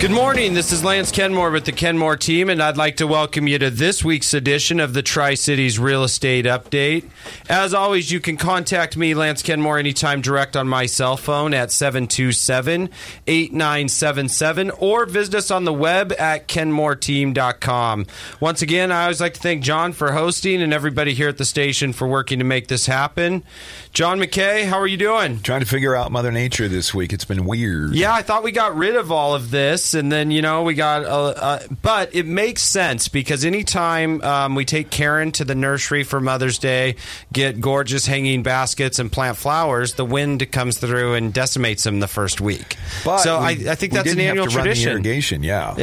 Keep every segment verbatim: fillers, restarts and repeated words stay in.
Good morning. This is Lance Kenmore with the Kenmore team, and I'd like to welcome you to this week's edition of the Tri-Cities Real Estate Update. As always, you can contact me, Lance Kenmore, anytime direct on my cell phone at seven two seven, eight nine seven seven or visit us on the web at kenmore team dot com. Once again, I always like to thank John for hosting and everybody here at the station for working to make this happen. John McKay, how are you doing? Trying to figure out Mother Nature this week. It's been weird. Yeah, I thought we got rid of all of this, and then, you know, we got... Uh, uh, but it makes sense, because anytime um, we take Karen to the nursery for Mother's Day, get gorgeous hanging baskets and plant flowers, the wind comes through and decimates them the first week. But so we, I, I think we that's an didn't annual have to tradition. Run the irrigation, yeah.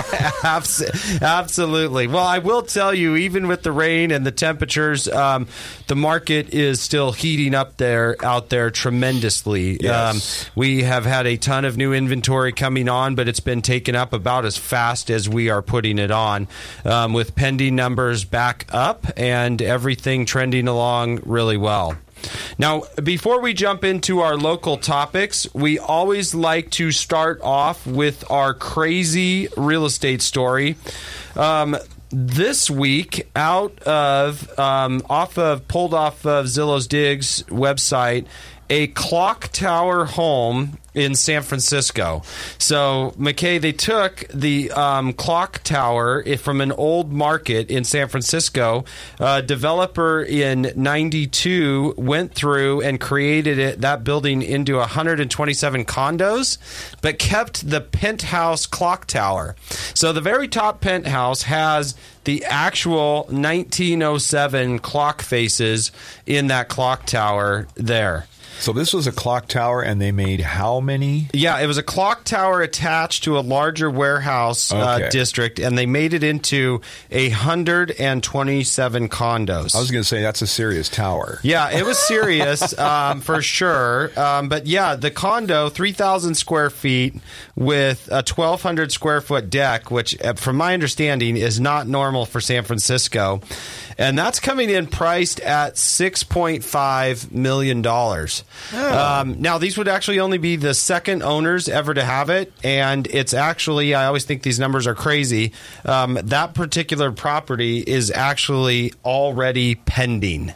Abs- Absolutely. Well, I will tell you, even with the rain and the temperatures, um, the market is still heating up there, out there tremendously. Yes. Um, we have had a ton of new inventory coming on, but it's been taken up about as fast as we are putting it on, um, with pending numbers back up and everything trending along really well. Now, before we jump into our local topics, we always like to start off with our crazy real estate story. Um, This week, out of, um, off of, pulled off of Zillow's Digs website, a clock tower home in San Francisco. So, McKay, they took the um, clock tower from an old market in San Francisco. A developer in ninety-two went through and created it, that building into one hundred twenty-seven condos, but kept the penthouse clock tower. So the very top penthouse has the actual nineteen oh seven clock faces in that clock tower there. So this was a clock tower, and they made how many? Yeah, it was a clock tower attached to a larger warehouse Okay. uh, district, and they made it into one hundred twenty-seven condos. I was going to say, that's a serious tower. Yeah, it was serious, um, for sure. Um, but yeah, the condo, three thousand square feet with a twelve hundred square foot deck, which, uh, from my understanding, is not normal for San Francisco. And that's coming in priced at six point five million dollars. Oh. Um, now, these would actually only be the second owners ever to have it. And it's actually, I always think these numbers are crazy. Um, that particular property is actually already pending.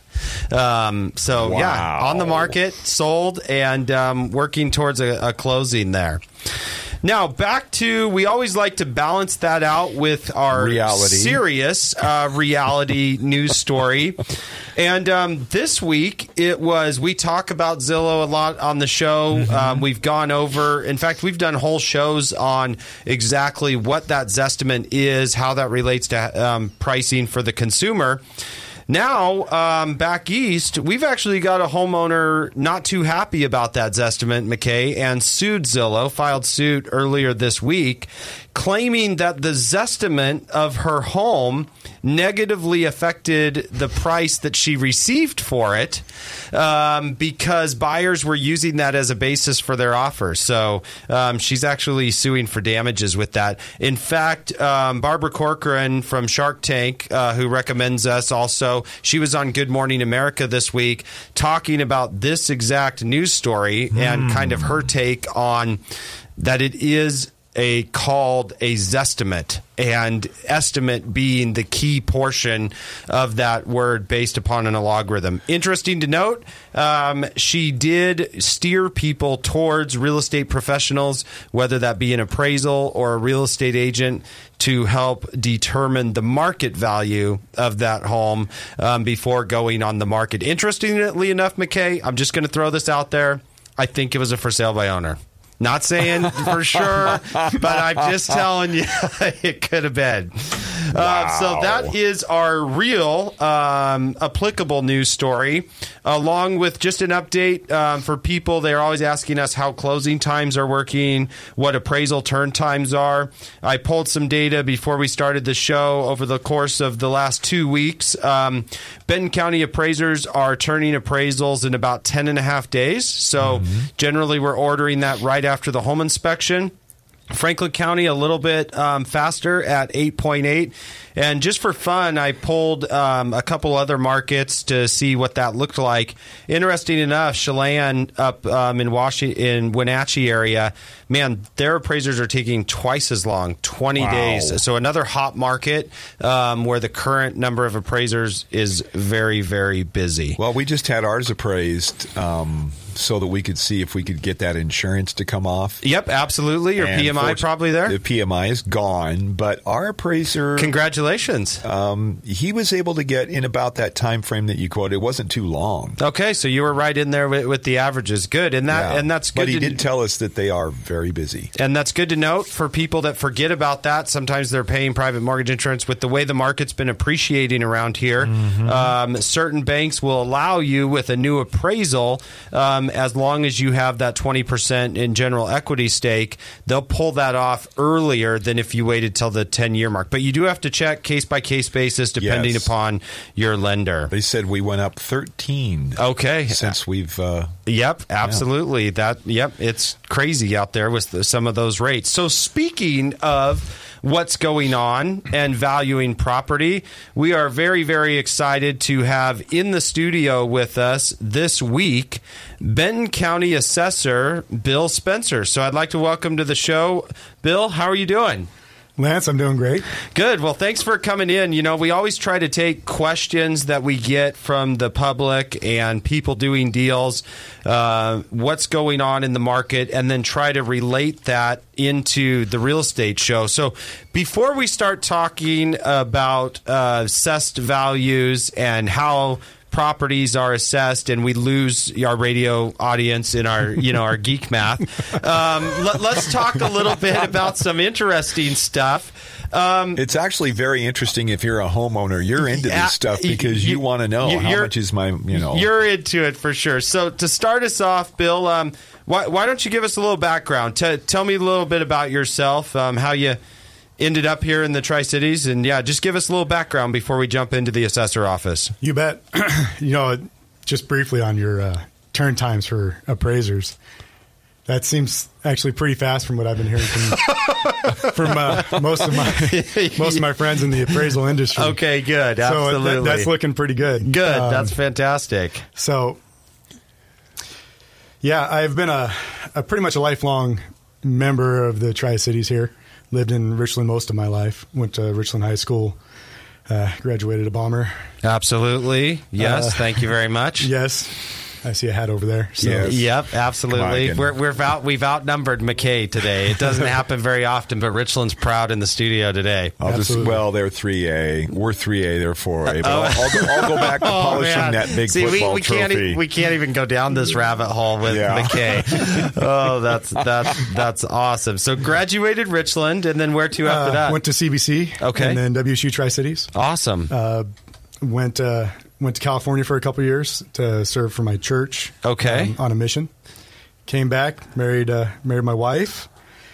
Um, so, Wow. yeah, on the market, sold, and um, working towards a, a closing there. Now, back to, we always like to balance that out with our Reality. serious uh, reality news story. And um, this week, it was, we talk about Zillow a lot on the show. Mm-hmm. Um, we've gone over, in fact, we've done whole shows on exactly what that Zestimate is, how that relates to um, pricing for the consumer. Now, um, back east, we've actually got a homeowner not too happy about that Zestimate, McKay, and sued Zillow, filed suit earlier this week, claiming that the Zestimate of her home negatively affected the price that she received for it, um, because buyers were using that as a basis for their offer. So um, she's actually suing for damages with that. In fact, um, Barbara Corcoran from Shark Tank, uh, who recommends us also, she was on Good Morning America this week talking about this exact news story mm. and kind of her take on that it is a called a Zestimate, and estimate being the key portion of that word based upon an algorithm. Interesting to note, um, she did steer people towards real estate professionals, whether that be an appraisal or a real estate agent, to help determine the market value of that home um, before going on the market. Interestingly enough, McKay, I'm just going to throw this out there. I think it was a for sale by owner. Not saying for sure, but I'm just telling you it could have been. Wow. Uh, so that is our real um, applicable news story, along with just an update um, for people. They're always asking us how closing times are working, what appraisal turn times are. I pulled some data before we started the show over the course of the last two weeks. Um, Benton County appraisers are turning appraisals in about ten and a half days. So mm-hmm. generally we're ordering that right after the home inspection. Franklin County a little bit um, faster at eight point eight. And just for fun, I pulled um, a couple other markets to see what that looked like. Interesting enough, Chelan up um, in Washington, in Wenatchee area, man, their appraisers are taking twice as long, twenty Wow. days. So another hot market um, where the current number of appraisers is very, very busy. Well, we just had ours appraised um, so that we could see if we could get that insurance to come off. Yep, absolutely. Your And P M I for- probably there. The P M I is gone, but our appraiser, Congratulations. um, he was able to get in about that time frame that you quoted. It wasn't too long. Okay, so you were right in there with, with the averages. Good, and that Yeah. and that's good. But he to, did tell us that they are very busy. And that's good to note for people that forget about that. Sometimes they're paying private mortgage insurance. With the way the market's been appreciating around here, Mm-hmm. um, certain banks will allow you with a new appraisal, um, as long as you have that twenty percent in general equity stake, they'll pull that off earlier than if you waited till the ten-year mark. But you do have to check case-by-case basis depending Yes. upon your lender. They said we went up thirteen Okay. since we've... Uh, Yep, absolutely. That yep, it's crazy out there with the, some of those rates. So speaking of what's going on and valuing property, we are very, very excited to have in the studio with us this week Benton County Assessor Bill Spencer. So I'd like to welcome to the show. Bill, how are you doing? Lance, I'm doing great. Good. Well, thanks for coming in. You know, we always try to take questions that we get from the public and people doing deals, uh, what's going on in the market, and then try to relate that into the real estate show. So before we start talking about uh, assessed values and how properties are assessed and we lose our radio audience in our, you know, our geek math. Um, let, let's talk a little bit about some interesting stuff. Um, it's actually very interesting if you're a homeowner. You're into Yeah, this stuff because you, you- want to know you- how you're- much is my, you know. You're into it for sure. So to start us off, Bill, um, why, why don't you give us a little background? T- tell me a little bit about yourself, um, how you ended up here in the Tri-Cities, and yeah, just give us a little background before we jump into the assessor office. You bet. You know, just briefly on your uh, turn times for appraisers, that seems actually pretty fast from what I've been hearing from from uh, most of my most of my friends in the appraisal industry. Okay, good. So Absolutely. that, that's looking pretty good. good. Um, That's fantastic. So, yeah, I've been a, a pretty much a lifelong member of the Tri-Cities here. Lived in Richland most of my life. Went to Richland High School. Uh, graduated a bomber. Absolutely. Yes. Uh, thank you very much. Yes. I see a hat over there. So. Yes. Yep, absolutely. Come on, We're we're out, we've outnumbered McKay today. It doesn't happen very often, but Richland's proud in the studio today. I'll just, Absolutely. well, they're three A. We're three A. They're four A. But Oh. I'll, I'll, go, I'll go back to polishing man. that big See, football we, we trophy. Can't, e- we can't even go down this rabbit hole with Yeah. McKay. Oh, that's that's that's awesome. So graduated Richland, and then where to after Uh, that? went to C B C. Okay. And then W S U Tri-Cities. awesome. Uh, went uh, went to California for a couple years to serve for my church. Okay. um, on a mission. Came back, married uh, married my wife,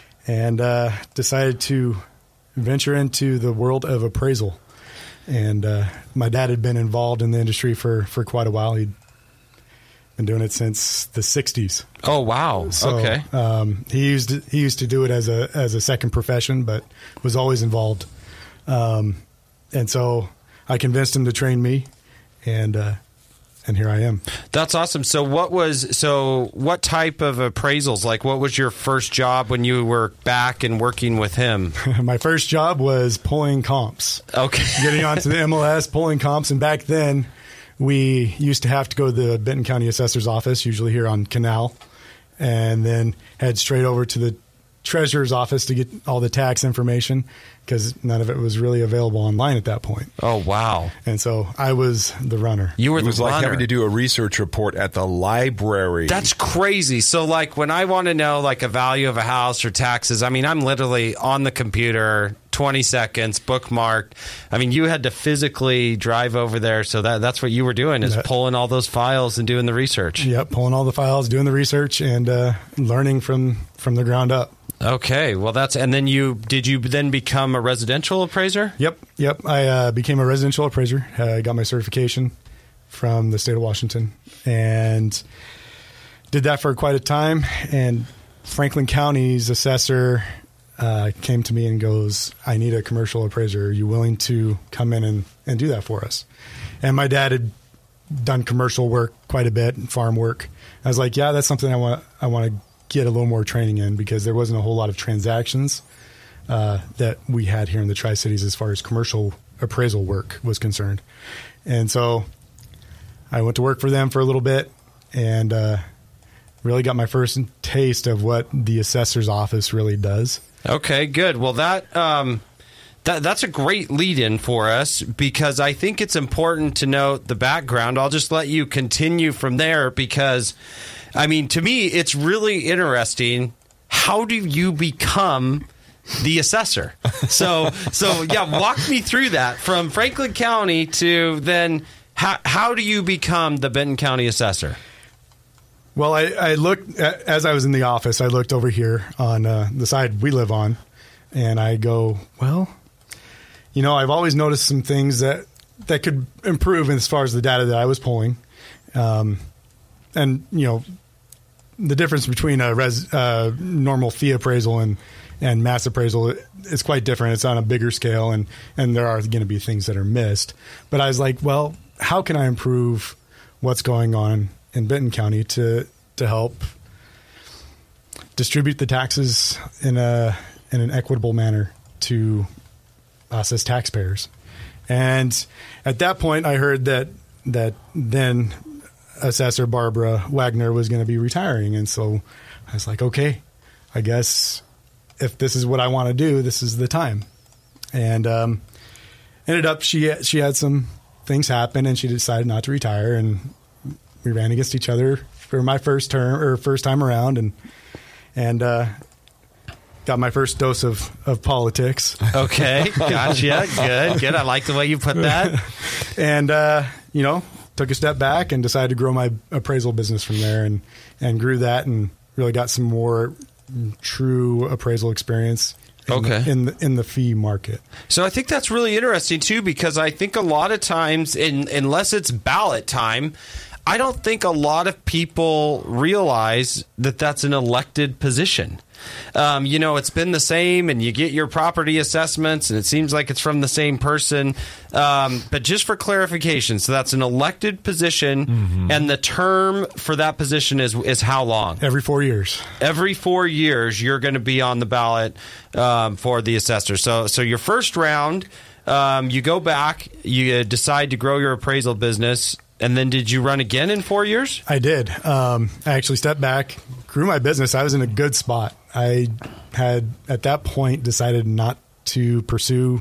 and uh, decided to venture into the world of appraisal. And uh, my dad had been involved in the industry for, for quite a while. He'd been doing it since the sixties. oh wow. So, okay. Um, he used to, he used to do it as a as a second profession, but was always involved. Um, and so I convinced him to train me, and uh, and here I am. That's awesome. So what was so what type of appraisals? Like what was your first job when you were back and working with him? My first job was pulling comps, Okay. getting onto the M L S, pulling comps, and back then we used to have to go to the Benton County Assessor's office, usually here on Canal, and then head straight over to the Treasurer's office to get all the tax information because none of it was really available online at that point. Oh wow. And so I was the runner. You were It was the like runner. having to do a research report at the library. That's crazy. So, like, when I want to know, like, a value of a house or taxes, I mean, I'm literally on the computer, twenty seconds, bookmarked. I mean, you had to physically drive over there. So that that's what you were doing is That- pulling all those files and doing the research. Yep, pulling all the files, doing the research, and uh, learning from, from the ground up. Okay. Well, that's, and then you, did you then become a residential appraiser? Yep, yep. I uh, became a residential appraiser. I uh, got my certification from the state of Washington and did that for quite a time. And Franklin County's assessor uh, came to me and goes, I need a commercial appraiser. Are you willing to come in and, and do that for us? And my dad had done commercial work quite a bit, farm work. I was like, yeah, that's something I want. I want to get a little more training in, because there wasn't a whole lot of transactions uh, that we had here in the Tri-Cities as far as commercial appraisal work was concerned. And so I went to work for them for a little bit, and uh, really got my first taste of what the assessor's office really does. Okay, good. Well, that um, that that's a great lead-in for us, because I think it's important to note the background. I'll just let you continue from there, because, I mean, to me, it's really interesting. How do you become the assessor? So, so yeah, walk me through that from Franklin County to then how, how do you become the Benton County assessor? Well, I, I looked, as I was in the office, I looked over here on uh, the side we live on, and I go, well, you know, I've always noticed some things that, that could improve as far as the data that I was pulling. Um, and, you know, the difference between a res, uh, normal fee appraisal and, and mass appraisal is quite different. It's on a bigger scale, and, and there are going to be things that are missed. But I was like, well, how can I improve what's going on in Benton County to to help distribute the taxes in a in an equitable manner to us as taxpayers? And at that point, I heard that that then Assessor Barbara Wagner was going to be retiring, and so I was like, okay, I guess if this is what I want to do, this is the time. And um, ended up she she had some things happen, and she decided not to retire, and we ran against each other for my first term or first time around, and and uh, got my first dose of, of politics. Okay, gotcha. Good, good. I like the way you put that. And uh, you know, took a step back and decided to grow my appraisal business from there, and and grew that, and really got some more true appraisal experience. In okay. The, in the in the fee market. So I think that's really interesting too, because I think a lot of times, in, unless it's ballot time, I don't think a lot of people realize that that's an elected position. Um, you know, it's been the same, and you get your property assessments, and it seems like it's from the same person. Um, but just for clarification, so that's an elected position, mm-hmm. and the term for that position is is how long? Every four years. Every four years, you're going to be on the ballot um, for the assessor. So, so your first round, um, you go back, you decide to grow your appraisal business. And then did you run again in four years? I did. Um, I actually stepped back, grew my business. I was in a good spot. I had, at that point, decided not to pursue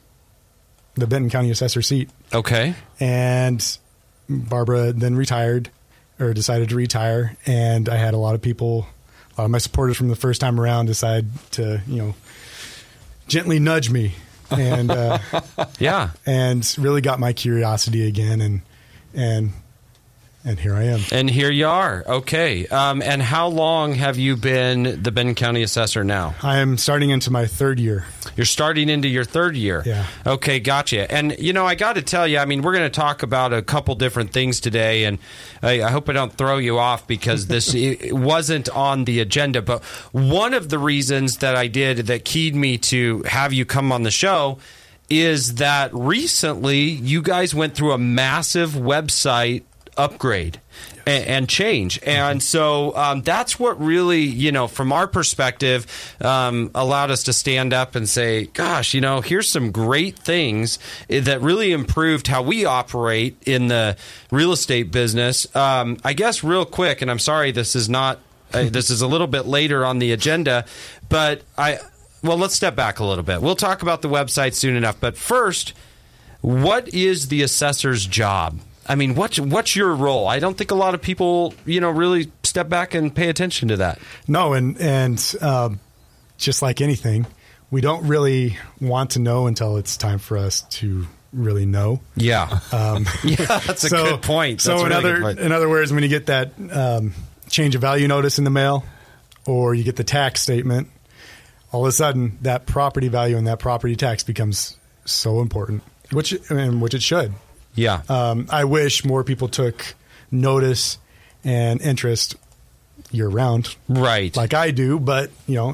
the Benton County assessor seat. Okay. And Barbara then retired, or decided to retire. And I had a lot of people, a lot of my supporters from the first time around decide to, you know, gently nudge me. And, uh, yeah. And really got my curiosity again. And, And and here I am. And here you are. Okay. Um, and how long have you been the Benton County assessor now? I am starting into my third year. You're starting into your third year. Yeah. Okay, gotcha. And, you know, I got to tell you, I mean, we're going to talk about a couple different things today, and I, I hope I don't throw you off, because this it wasn't on the agenda. But one of the reasons that I did that keyed me to have you come on the show is that recently you guys went through a massive website upgrade and, and change. And so um, that's what really, you know, from our perspective, um, allowed us to stand up and say, gosh, you know, here's some great things that really improved how we operate in the real estate business. Um, I guess real quick, and I'm sorry, this is not, uh, this is a little bit later on the agenda, but I... Well, let's step back a little bit. We'll talk about the website soon enough. But first, what is the assessor's job? I mean, what's, what's your role? I don't think a lot of people, you know, really step back and pay attention to that. No, and, and um, just like anything, we don't really want to know until it's time for us to really know. Yeah. Um, yeah, that's a so, good point. That's so in, really other, good point. in other words, when you get that um, change of value notice in the mail, or you get the tax statement, all of a sudden, that property value and that property tax becomes so important, which I mean, which it should. Yeah. Um, I wish more people took notice and interest year round, right? Like I do. But you know,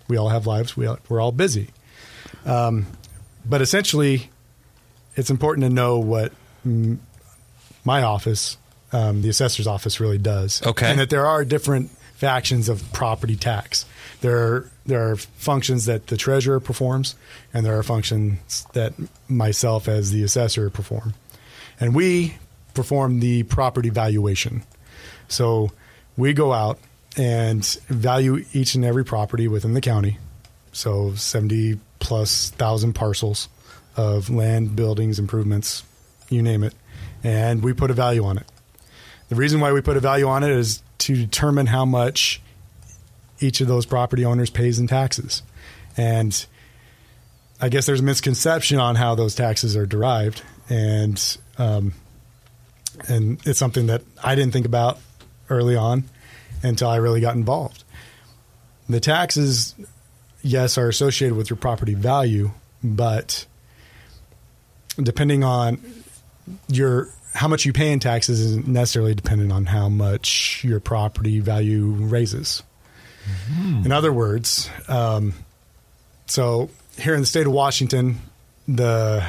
We all have lives. We all, we're all busy. Um, but essentially, it's important to know what m- my office, um, the assessor's office, really does. Okay. And that there are different factions of property tax. There are, there are functions that the treasurer performs, and there are functions that myself as the assessor perform. And we perform the property valuation. So we go out and value each and every property within the county. So seventy plus thousand parcels of land, buildings, improvements, you name it. And we put a value on it. The reason why we put a value on it is to determine how much each of those property owners pays in taxes. And I guess there's a misconception on how those taxes are derived. And, um, and it's something that I didn't think about early on until I really got involved. The taxes, yes, are associated with your property value, but depending on your how much you pay in taxes isn't necessarily dependent on how much your property value raises. Mm-hmm. In other words, um, so here in the state of Washington, the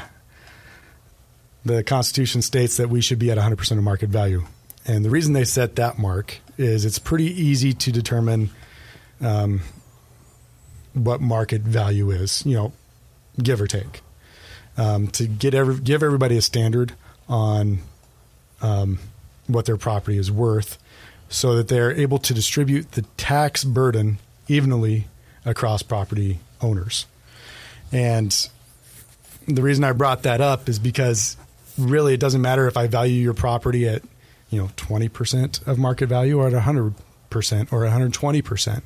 the Constitution states that we should be at one hundred percent of market value. And the reason they set that mark is it's pretty easy to determine um, what market value is, you know, give or take. Um, to get every, give everybody a standard on um, what their property is worth so that they're able to distribute the tax burden evenly across property owners. And the reason I brought that up is because really it doesn't matter if I value your property at, you know, twenty percent of market value or at one hundred percent or one hundred twenty percent.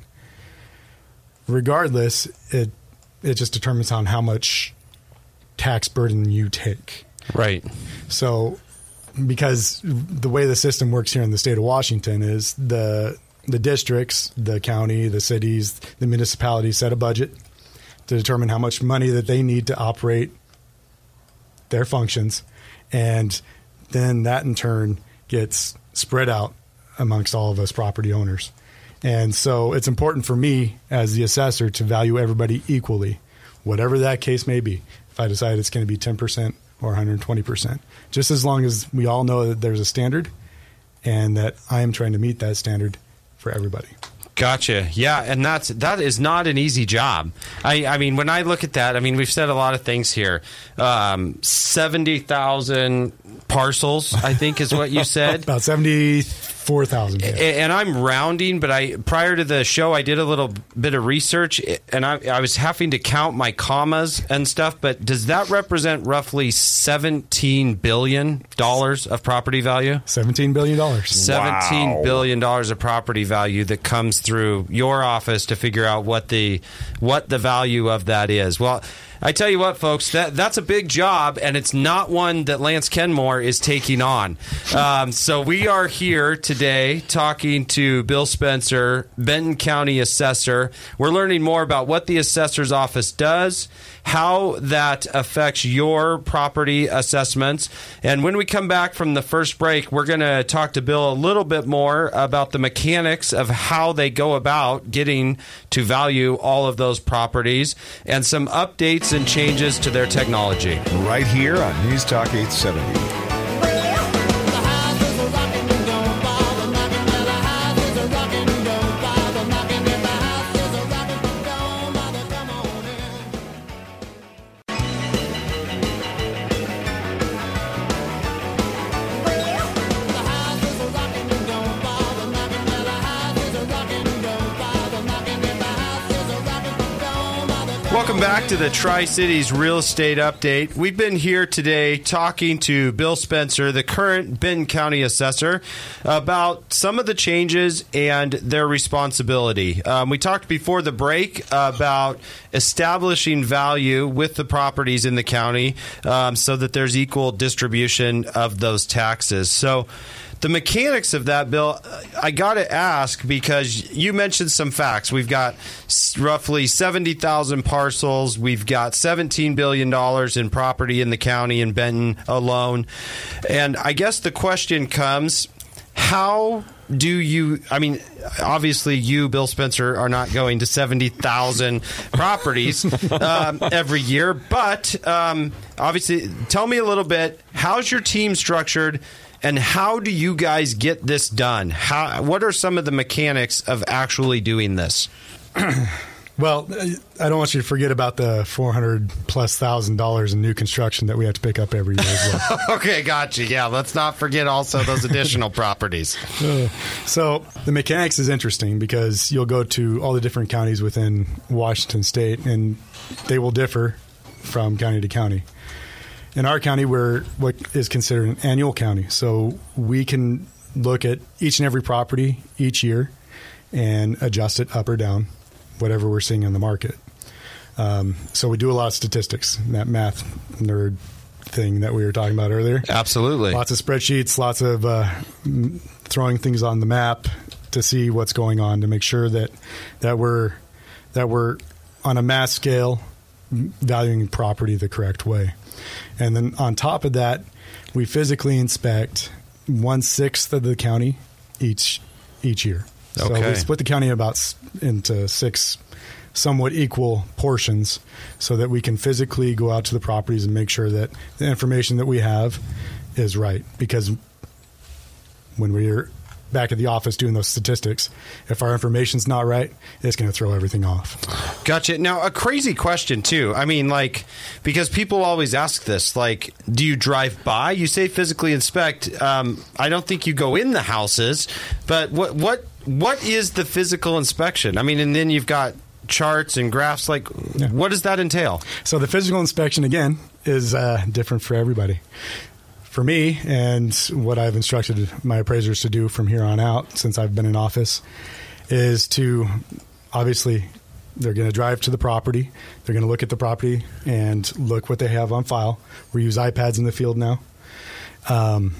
Regardless, it it just determines on how much tax burden you take. Right. So because the way the system works here in the state of Washington is the the districts, the county, the cities, the municipalities set a budget to determine how much money that they need to operate their functions. And then that in turn gets spread out amongst all of us property owners. And so it's important for me as the assessor to value everybody equally, whatever that case may be. If I decide it's going to be ten percent or one hundred twenty percent, just as long as we all know that there's a standard and that I am trying to meet that standard for everybody. Gotcha. Yeah, and that's that is not an easy job. I, I mean, when I look at that, I mean, we've said a lot of things here. Um, seventy thousand parcels, I think, is what you said. About seventy-four thousand. Yeah. And I'm rounding, but I prior to the show, I did a little bit of research, and I, I was having to count my commas and stuff. But does that represent roughly seventeen billion dollars of property value? seventeen billion dollars. seventeen Wow. billion dollars of property value that comes through your office to figure out what the what the value of that is. Well, I tell you what, folks, that that's a big job, and it's not one that Lance Kenmore is taking on. Um, so we are here today talking to Bill Spencer, Benton County Assessor. We're learning more about what the assessor's office does, how that affects your property assessments. And when we come back from the first break, we're going to talk to Bill a little bit more about the mechanics of how they go about getting to value all of those properties and some updates and changes to their technology. Right here on News Talk eight seventy. Welcome back to the Tri-Cities Real Estate Update. We've been here today talking to Bill Spencer, the current Benton County Assessor, about some of the changes and their responsibility. Um, we talked before the break about establishing value with the properties in the county um, so that there's equal distribution of those taxes. So the mechanics of that, Bill, I got to ask because you mentioned some facts. We've got roughly seventy thousand parcels. We've got seventeen billion dollars in property in the county in Benton alone. And I guess the question comes, how do you, I mean, obviously you, Bill Spencer, are not going to seventy thousand properties um, every year, but um, obviously, tell me a little bit, how's your team structured, and how do you guys get this done? How, what are some of the mechanics of actually doing this? Well, I don't want you to forget about the four hundred plus thousand dollars in new construction that we have to pick up every year as well. Okay, gotcha. Yeah, let's not forget also those additional properties. Uh, so the mechanics is interesting because you'll go to all the different counties within Washington State, and they will differ from county to county. In our county, we're what is considered an annual county, so we can look at each and every property each year and adjust it up or down, whatever we're seeing in the market. Um, so we do a lot of statistics, that math nerd thing that we were talking about earlier. Absolutely. Lots of spreadsheets, lots of uh, throwing things on the map to see what's going on, to make sure that that we're that we're on a mass scale valuing property the correct way. And then on top of that, we physically inspect one-sixth of the county each each year. So Okay. we split the county about s- into six somewhat equal portions so that we can physically go out to the properties and make sure that the information that we have is right. Because when we're back at the office doing those statistics, if our information's not right, it's going to throw everything off. Gotcha. Now, a crazy question, too. I mean, like, because people always ask this, like, do you drive by? You say physically inspect. Um, I don't think you go in the houses, but what what what is the physical inspection? I mean, and then you've got charts and graphs. Like, Yeah. what does that entail? So the physical inspection, again, is uh, different for everybody. For me, and what I've instructed my appraisers to do from here on out since I've been in office, is to, obviously, they're going to drive to the property. They're going to look at the property and look what they have on file. We use iPads in the field now. Um,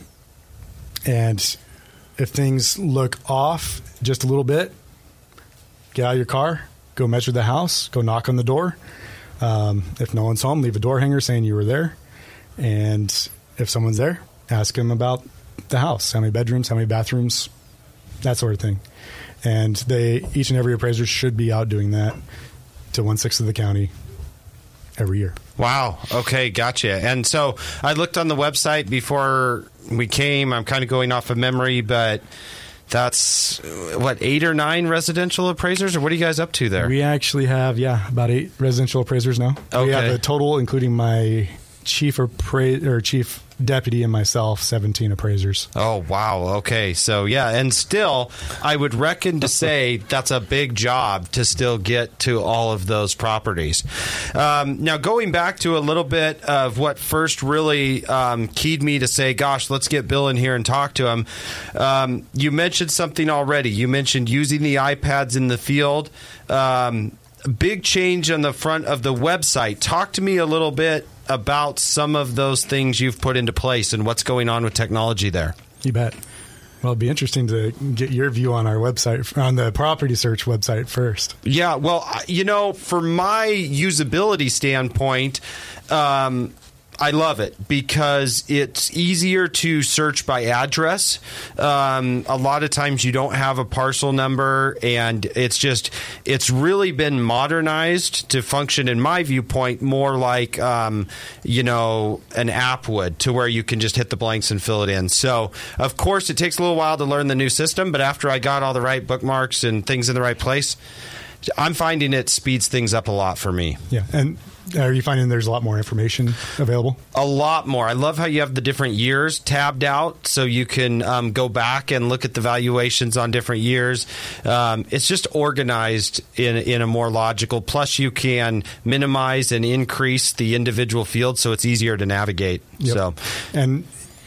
and if things look off just a little bit, get out of your car, go measure the house, go knock on the door. Um, if no one's home, leave a door hanger saying you were there. And if someone's there, ask them about the house, how many bedrooms, how many bathrooms, that sort of thing. And they, each and every appraiser should be out doing that to one-sixth of the county every year. Wow. Okay, gotcha. And so I looked on the website before we came. I'm kind of going off of memory, but that's, what, eight or nine residential appraisers? Or what are you guys up to there? We actually have, yeah, about eight residential appraisers now. Okay. We have a total, including my chief appra- or chief deputy and myself, seventeen appraisers. Oh, wow. Okay. So, yeah. And still, I would reckon to say that's a big job to still get to all of those properties. Um, now, going back to a little bit of what first really um, keyed me to say, gosh, let's get Bill in here and talk to him. Um, you mentioned something already. You mentioned using the iPads in the field. Um, big change on the front of the website. Talk to me a little bit about some of those things you've put into place and what's going on with technology there. You bet. Well, it'd be interesting to get your view on our website, on the property search website first. Yeah, well, you know, from my usability standpoint, um, I love it because it's easier to search by address. Um, a lot of times you don't have a parcel number, and it's just, it's really been modernized to function, in my viewpoint, more like, um, you know, an app would, to where you can just hit the blanks and fill it in. So, of course, it takes a little while to learn the new system, but after I got all the right bookmarks and things in the right place, I'm finding it speeds things up a lot for me. Yeah, and are you finding there's a lot more information available? A lot more. I love how you have the different years tabbed out so you can um, go back and look at the valuations on different years. Um, it's just organized in, in a more logical. Plus, you can minimize and increase the individual fields so it's easier to navigate. Yep. So, and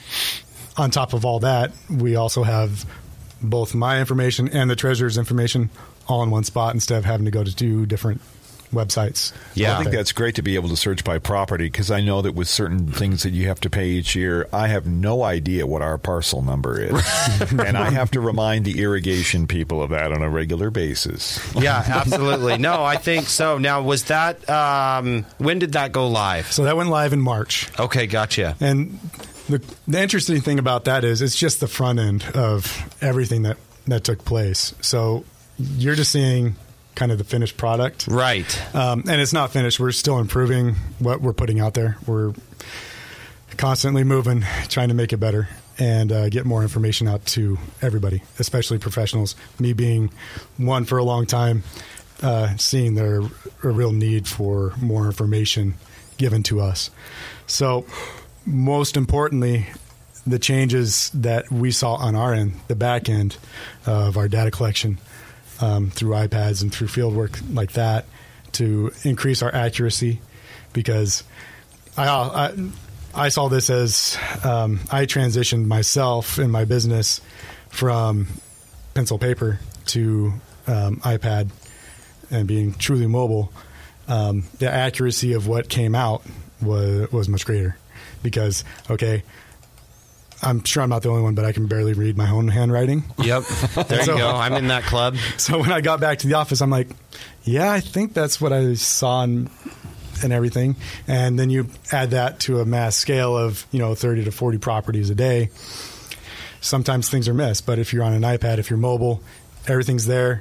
on top of all that, we also have both my information and the treasurer's information all in one spot instead of having to go to two different websites. Yeah. I think that's great to be able to search by property, because I know that with certain things that you have to pay each year, I have no idea what our parcel number is. And I have to remind the irrigation people of that on a regular basis. yeah, absolutely. No, I think so. Now, was that, um, when did that go live? So that went live in March. Okay, gotcha. And The, the interesting thing about that is it's just the front end of everything that, that took place. So you're just seeing kind of the finished product. Right. Um, and it's not finished. We're still improving what we're putting out there. We're constantly moving, trying to make it better and uh, get more information out to everybody, especially professionals. Me being one for a long time, uh, seeing there a real need for more information given to us. So most importantly, the changes that we saw on our end, the back end of our data collection um, through iPads and through field work like that to increase our accuracy, because I, I, I saw this as um, I transitioned myself in my business from pencil paper to um, iPad and being truly mobile. Um, the accuracy of what came out was was much greater, because okay, I'm sure I'm not the only one, but I can barely read my own handwriting. Yep, there so, you go. I'm in that club. So when I got back to the office, I'm like, yeah, I think that's what I saw and, and everything. And then you add that to a mass scale of, you know, thirty to forty properties a day. Sometimes things are missed, but if you're on an iPad, if you're mobile, everything's there.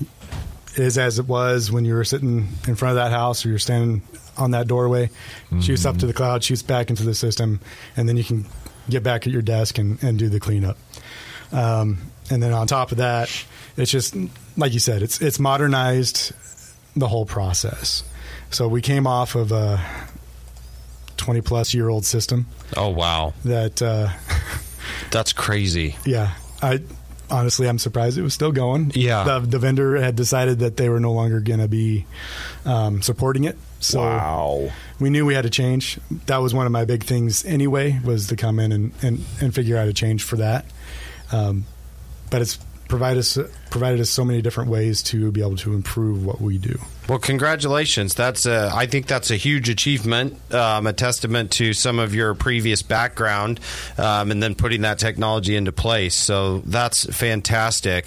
It is as it was when you were sitting in front of that house or you're standing on that doorway. Mm-hmm. Shoots up to the cloud, shoots back into the system, and then you can get back at your desk and, and do the cleanup. Um, and then on top of that, it's just, like you said, it's it's modernized the whole process. So we came off of a twenty-plus-year-old system. Oh, wow. That uh, That's crazy. Yeah. I honestly, I'm surprised it was still going. Yeah. The, the vendor had decided that they were no longer going to be um, supporting it. So wow. we knew we had to change. That was one of my big things anyway, was to come in and, and, and figure out a change for that. Um, but it's provided us, provided us so many different ways to be able to improve what we do. Well, congratulations. That's a, I think that's a huge achievement, um, a testament to some of your previous background, um, and then putting that technology into place. So that's fantastic.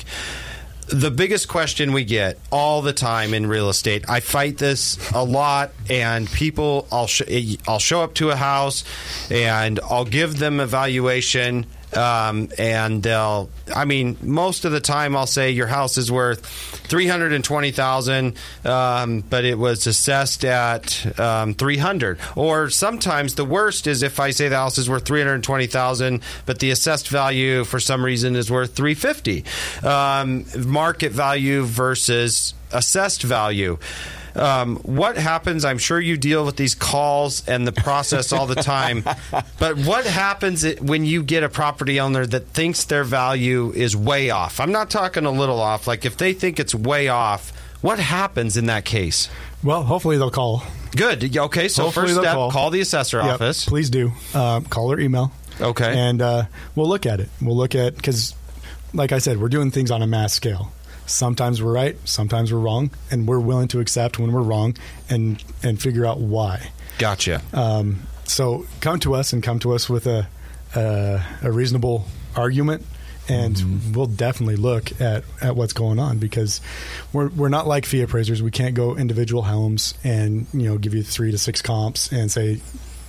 The biggest question we get all the time in real estate, I fight this a lot, and people, I'll, sh- I'll show up to a house and I'll give them a valuation. Um, and they'll, I mean, most of the time I'll say your house is worth three hundred twenty thousand dollars, um, but it was assessed at um, three hundred. Or sometimes the worst is if I say the house is worth three hundred twenty thousand dollars, but the assessed value for some reason is worth three hundred fifty thousand dollars. Um, market value versus assessed value. Um, what happens? I'm sure you deal with these calls and the process all the time, but what happens when you get a property owner that thinks their value is way off? I'm not talking a little off. Like if they think it's way off, what happens in that case? Well, hopefully they'll call. Good. Okay, so Hopefully first step, call. call the assessor Yep, office. Please do. Uh, call or email. Okay. And uh, we'll look at it. We'll look at, because like I said, we're doing things on a mass scale. Sometimes we're right, sometimes we're wrong, and we're willing to accept when we're wrong and and figure out why. Gotcha. Um, so come to us and come to us with a a, a reasonable argument, and mm-hmm. we'll definitely look at, at what's going on, because we're we're not like fee appraisers. We can't go individual homes and you know give you three to six comps and say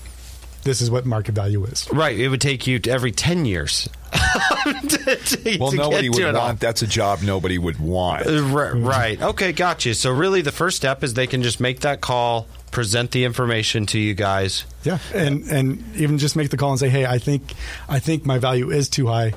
this is what market value is. Right. It would take you to every ten years. to, to, well, to nobody would want. All. That's a job nobody would want. Uh, right, right. Okay, gotcha. So really the first step is they can just make that call, present the information to you guys. Yeah, and and even just make the call and say, hey, I think I think my value is too high,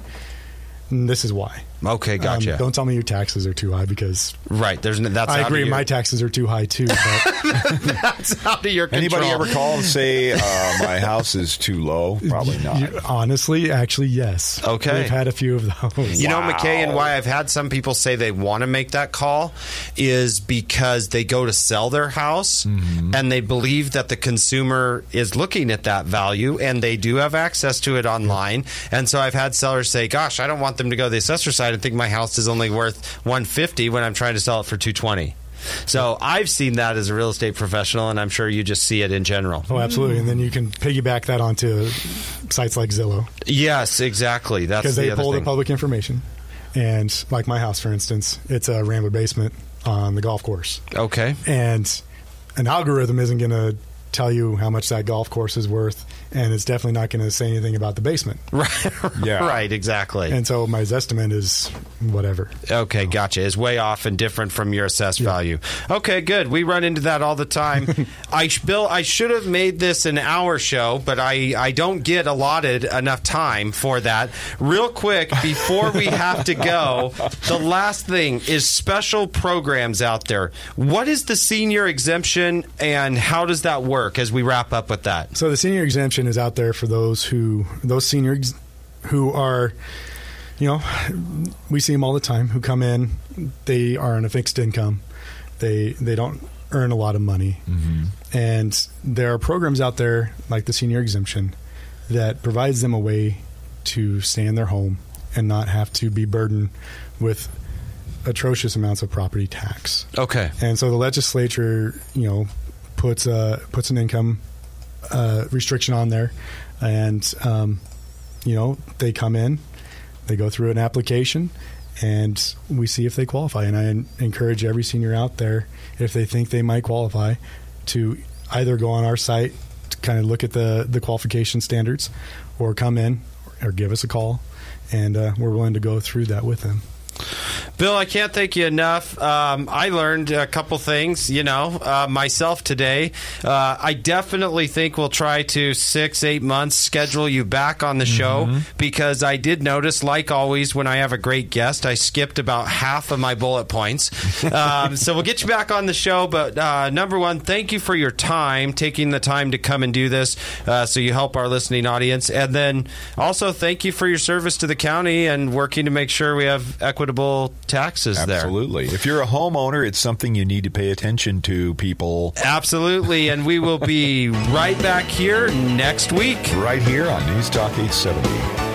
and this is why. Okay, gotcha. Um, don't tell me your taxes are too high, because right, there's that's. I out agree, of your, my taxes are too high too. But that's out of your control. Anybody ever call and say uh, my house is too low? Probably not. You, honestly, actually, yes. Okay, we've had a few of those. You wow. know, McKay, and why I've had some people say they want to make that call is because they go to sell their house mm-hmm. and they believe that the consumer is looking at that value, and they do have access to it online. And so I've had sellers say, "Gosh, I don't want them to go to the assessor side and think my house is only worth one hundred fifty when I'm trying to sell it for two hundred twenty." So I've seen that as a real estate professional, and I'm sure you just see it in general. Oh, absolutely. And then you can piggyback that onto sites like Zillow. Yes, exactly. That's because the they other pull thing. the public information. And like my house, for instance, it's a Rambler basement on the golf course. Okay. And an algorithm isn't going to tell you how much that golf course is worth, and it's definitely not going to say anything about the basement. Right. Yeah. Right, exactly. And so my Zestimate is whatever. Okay, gotcha. Is way off and different from your assessed yeah. value. Okay, good. We run into that all the time. I Bill, I should have made this an hour show, but I, I don't get allotted enough time for that. Real quick, before we have to go, the last thing is special programs out there. What is the senior exemption, and how does that work as we wrap up with that? So the senior exemption is out there for those who those seniors who are, you know, we see them all the time, who come in, they are on a fixed income. They they don't earn a lot of money. Mm-hmm. And there are programs out there like the senior exemption that provides them a way to stay in their home and not have to be burdened with atrocious amounts of property tax. Okay. And so the legislature, you know, puts a, puts an income uh, restriction on there, and um, you know, they come in, they go through an application, and we see if they qualify. And I encourage every senior out there, if they think they might qualify, to either go on our site to kind of look at the, the qualification standards, or come in or give us a call, and uh, we're willing to go through that with them. Bill, I can't thank you enough. Um, I learned a couple things, you know, uh, myself today. Uh, I definitely think we'll try to six, eight months schedule you back on the show, mm-hmm. because I did notice, like always, when I have a great guest, I skipped about half of my bullet points. Um, so we'll get you back on the show. But uh, number one, thank you for your time, taking the time to come and do this, uh, so you help our listening audience. And then also thank you for your service to the county and working to make sure we have equitable taxes Absolutely. there. Absolutely. If you're a homeowner, it's something you need to pay attention to, people. Absolutely. And we will be right back here next week. Right here on News Talk eight seventy.